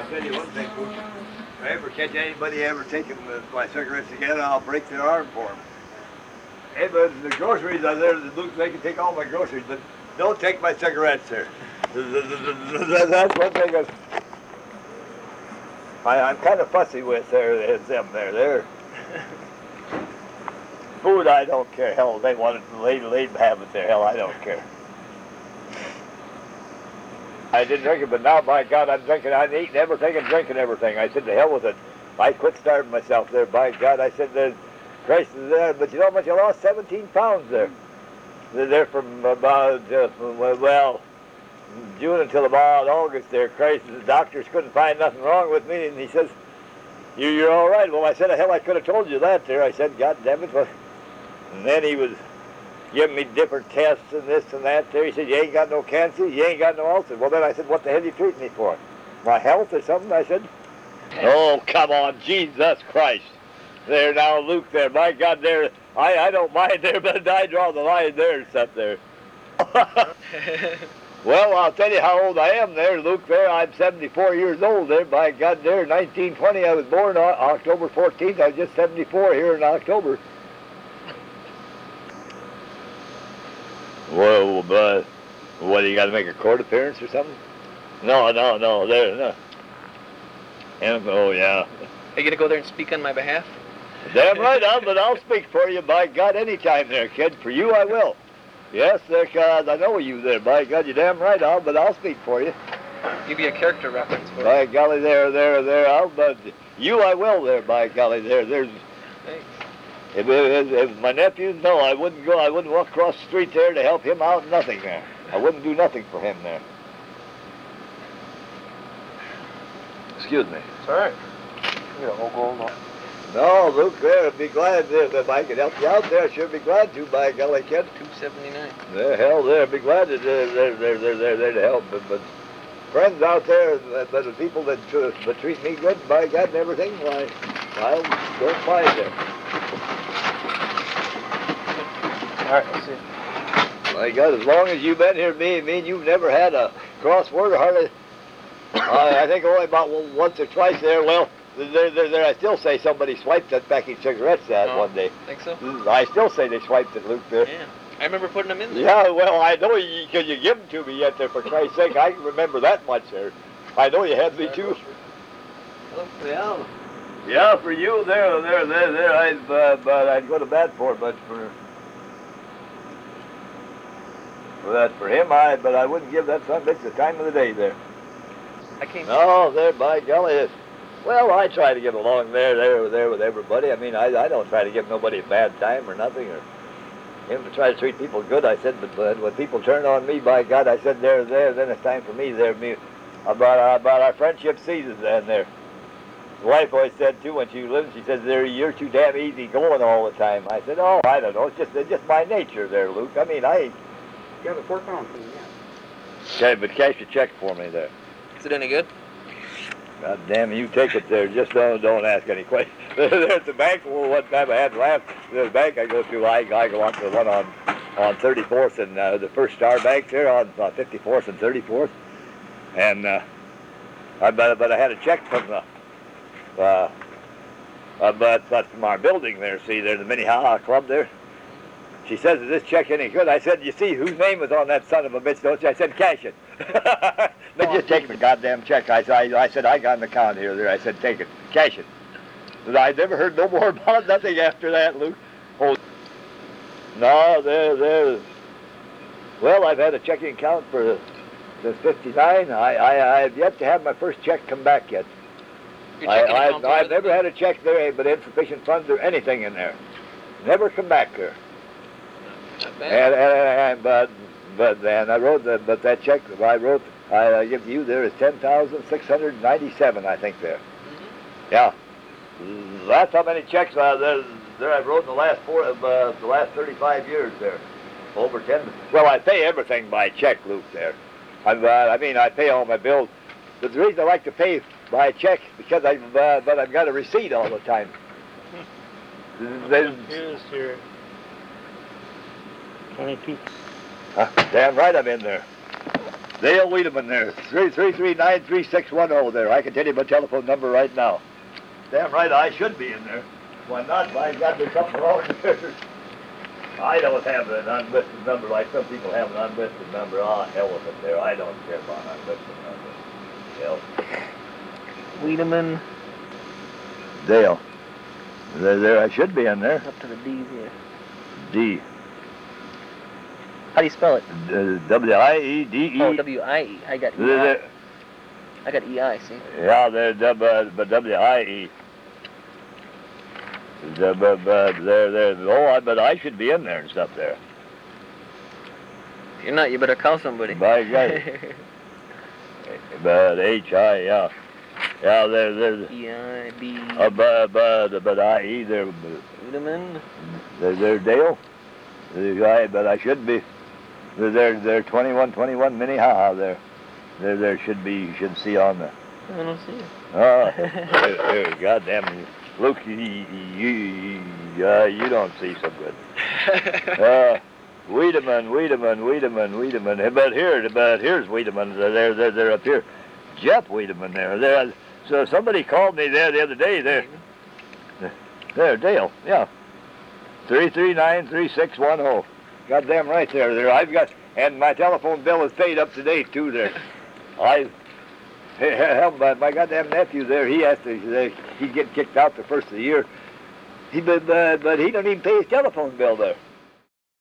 tell you one thing, Pooch. If I ever catch anybody ever taking my cigarettes again, I'll break their arm for them. Hey, but the groceries are there. They can take all my groceries, but don't take my cigarettes, sir. That's one thing I'm kind of fussy with them there. They're food, I don't care. Hell, they want it, let them have it there. Hell, I don't care. I didn't drink it, but now, by God, I'm drinking. I'm eating everything and drinking everything. I said, to hell with it. I quit starving myself there. By God, I said, Christ is there. But you know how much I lost? 17 pounds there. They're from about, well, June until about August there. Christ, the doctors couldn't find nothing wrong with me. And he says, you're all right. Well, I said, hell, I could have told you that there. I said, God damn it. And then he was giving me different tests and this and that there. He said, you ain't got no cancer, you ain't got no ulcer. Well, then I said, what the hell are you treating me for? My health or something? I said, oh, come on, Jesus Christ. There now, Luke there. My God, there. I don't mind there, but I draw the line there and stuff there. Well, I'll tell you how old I am there, Luke there. I'm 74 years old there. By God, there, 1920, I was born October 14th. I was just 74 here in October. Well, but what, you got to make a court appearance or something? No, there, no. And, oh, yeah. Are you going to go there and speak on my behalf? Damn right, but I'll speak for you, by God, anytime there, kid. For you, I will. Yes, because I know you there, by God, you're damn right, but I'll speak for you. You be a character reference for by golly, there, but you, I will there, by golly, there's... Thanks. If my nephew, no, I wouldn't walk across the street there to help him out, nothing there. I wouldn't do nothing for him there. Excuse me. It's all right. No, Luke, there, I'd be glad if I could help you out there. I'd sure be glad to, by golly, kid. $2.79. The hell, there, I'd be glad to, there to help. But friends out there, but the people that treat me good, by God, and everything, why, I don't mind them. All right, let's see. My God, as long as you've been here, me and you've never had a crossword or hardly. I think only about once or twice there. Well, there. I still say somebody swiped that package of cigarettes one day. Think so? I still say they swiped it, Luke. There. Yeah, I remember putting them in there. Yeah, well, I know because you give them to me yet there. For Christ's sake, I can remember that much there. I know you had me too. Yeah. Yeah, for you there. I'd go to bat for it, but for him, but I wouldn't give that son of a bitch the time of the day there. I came. No, there, by golly. Well, I try to get along there with everybody. I mean, I don't try to give nobody a bad time or nothing, or him to try to treat people good. I said, but when people turn on me, by God, I said, there, then it's time for me there. About our friendship ceases then there. The wife always said too when she lived, she said, you're too damn easy going all the time. I said, oh, I don't know, it's just my nature there, Luke. I mean, You have a 4 pound thing, yeah. Okay, but cash a check for me there. Is it any good? God damn, you take it there. Just don't ask any questions. There's the bank. Well, what time I had left, the bank I go to, I go on to the one on 34th and the First Star Bank there on 54th and 34th. And but I had a check from but from our building there. See, there's the Minnehaha Club there. She says, is this check any good? I said, you see whose name was on that son of a bitch, don't you? I said, cash it. No, just take the goddamn check. I said, I got an account here. There. I said, take it. Cash it. But I never heard no more about nothing after that, Luke. Oh, no, there. Well, I've had a checking account since 59. I have yet to have my first check come back yet. I've never had a check there, but insufficient funds or anything in there. Never come back there. But I wrote that check I give to you there is 10,697, I think there. Mm-hmm. Yeah, that's how many checks there I've wrote in the last 35 years there. Over 10. Well, I pay everything by check, Luke. There, I pay all my bills. But the reason I like to pay by check because I've got a receipt all the time. Here's your 22. Damn right I'm in there. Dale Wiedemann there. 339-3610 there. I can tell you my telephone number right now. Damn right I should be in there. Why not? Why got there's something wrong there? I don't have an unlisted number like some people have an unlisted number. Oh, hell with it there. I don't care about an unlisted number. Hell. Wiedemann. Dale. There, I should be in there. Up to the D's here. D. How do you spell it? W-I-E-D-E. Oh, W-I-E. I got E-I. There- I got E-I, see? Yeah, there, but W-I-E. But I should be in there and stuff there. If you're not, you better call somebody. By God. But H-I, yeah. Yeah, there's E-I-B. but I-E there. Wiedemann. There, Dale. The guy, but I should be. They're 21 Minnehaha there. There should be, you should see on the. I don't see it. Oh, there, goddamn. Luke, you don't see so good. Wiedemann. But here's Wiedemann. They're up here. Jeff Wiedemann there. So somebody called me there the other day. There, Dale. Yeah. 339-3610. Goddamn right there. I've got, and my telephone bill is paid up to date too. There. My goddamn nephew there. He has to. He'd get kicked out the first of the year. But he don't even pay his telephone bill there.